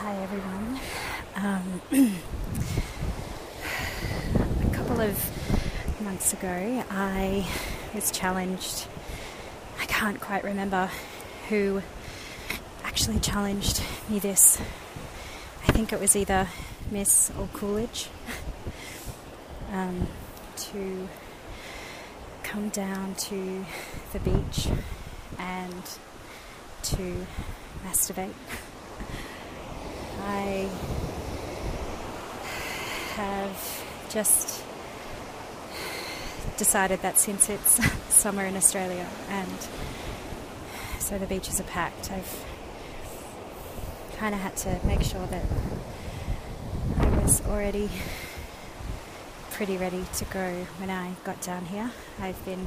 Hi everyone. A couple of months ago I was challenged. I can't quite remember who actually challenged me this. I think it was either Miss or Coolidge to come down to the beach and to masturbate. I have just decided that since it's summer in Australia and so the beaches are packed, I've kind of had to make sure that I was already pretty ready to go when I got down here. I've been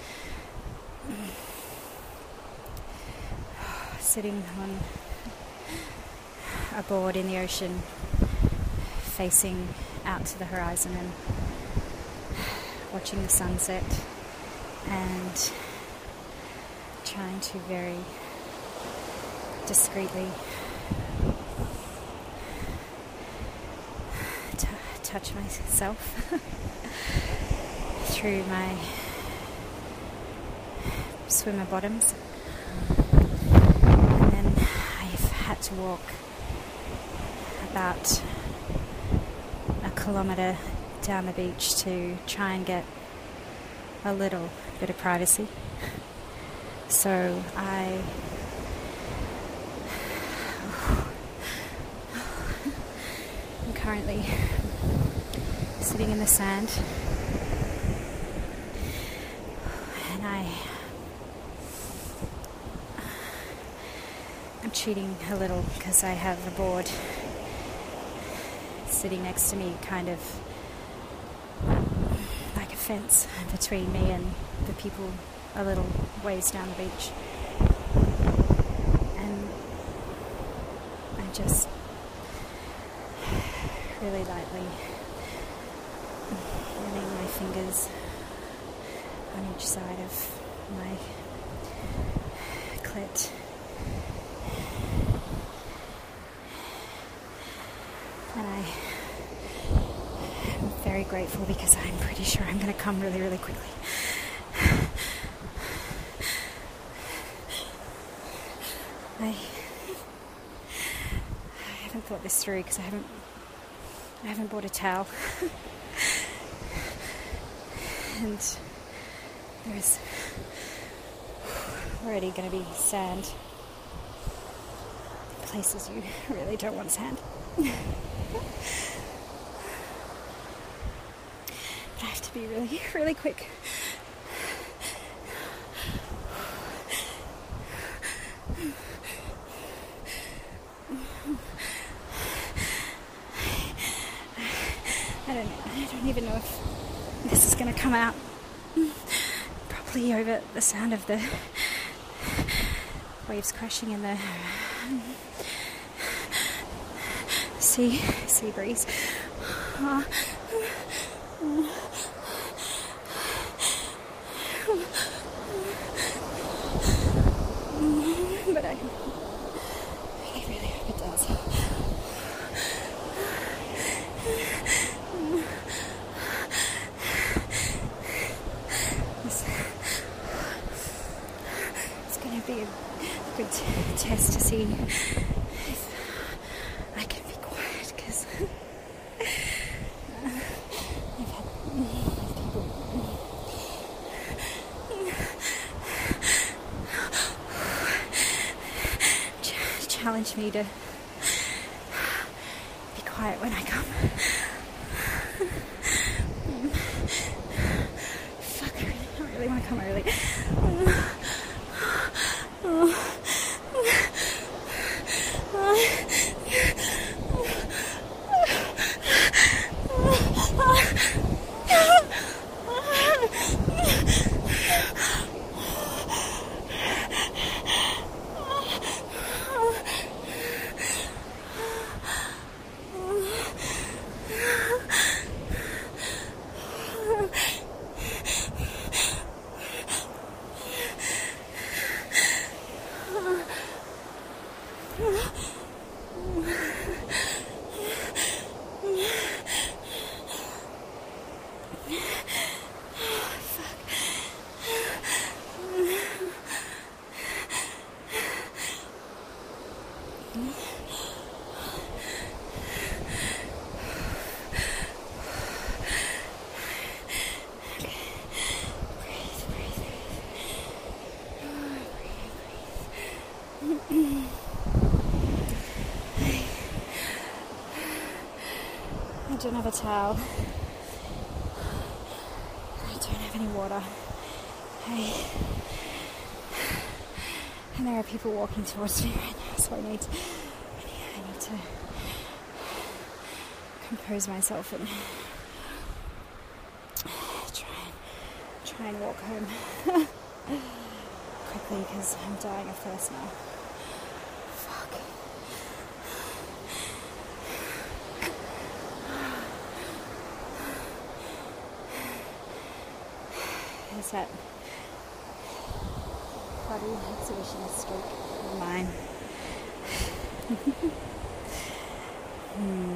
sitting on a board in the ocean facing out to the horizon and watching the sunset and trying to very discreetly touch myself through my swimmer bottoms, and then I've had to walk about a kilometre down the beach to try and get a little bit of privacy. So I'm currently sitting in the sand, and I'm cheating a little because I have a board sitting next to me, kind of like a fence between me and the people a little ways down the beach. And I'm just really lightly running my fingers on each side of my clit. And I'm very grateful because I'm pretty sure I'm going to come really, really quickly. I haven't thought this through because I haven't bought a towel. And there's already going to be sand. Places you really don't want sand. But I have to be really, really quick. I don't even know if this is going to come out properly over the sound of the waves crashing in the sea breeze. But I really hope it does. It's going to be a good test to see if I can be quiet, because I've had people challenge me to be quiet when I come. Fuck, I really want to come early. don't have a towel. I don't have any water. And there are people walking towards me right now, so I need to compose myself and try and walk home quickly because I'm dying of thirst now. Fuck. There's that bloody exhibitionist streak of mine.